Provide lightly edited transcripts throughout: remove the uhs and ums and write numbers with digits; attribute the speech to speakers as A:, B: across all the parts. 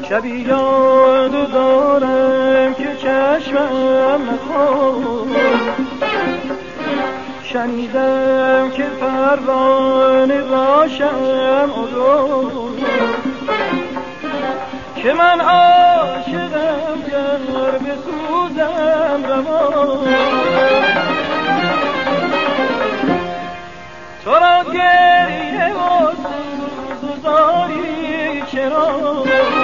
A: شبی یاد دارم که چشمم نخورد، شنیدم که پروانه را شمع ازد، که من عاشقم گر بسوزم روان، تو را گریه و سوز و زاری چرا؟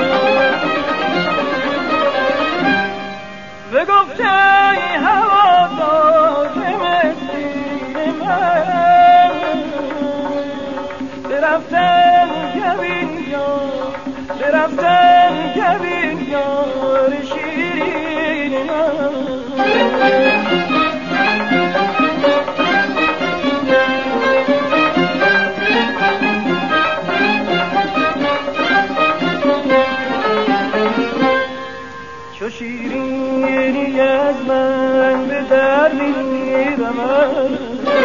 A: بگفته ای هوادار مسکین من، برفتم گبین یار، برفتم گبین یار شیرین من. چو شیرینی از من به در می‌رمد،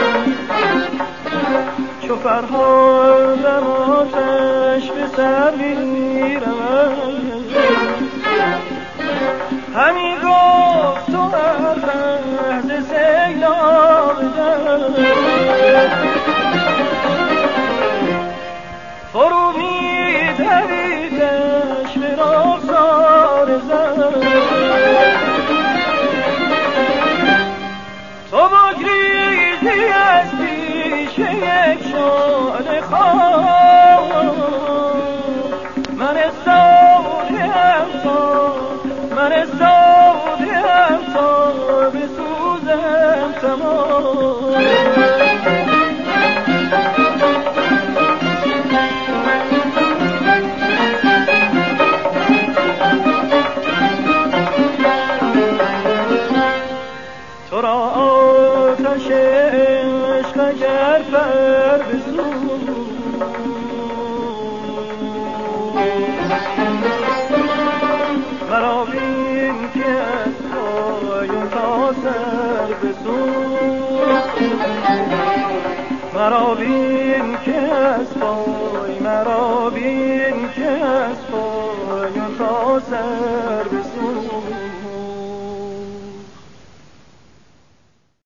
A: چو فرهادم آتش به سر می‌رمد، همی گفت تو از لحظه سیلاب در فرو می‌دویدش به رخسار زن، تو بگریزی از پیش یک شعله خواب، من سوده‌ام تا، من سوده‌ام تا بسوزم تمام. تو را آتش عشق اگر پر بسوز، مرا بین که از پایان تا سر بسوز، مرا بین که از پای، مرا بین که از پایان تا سر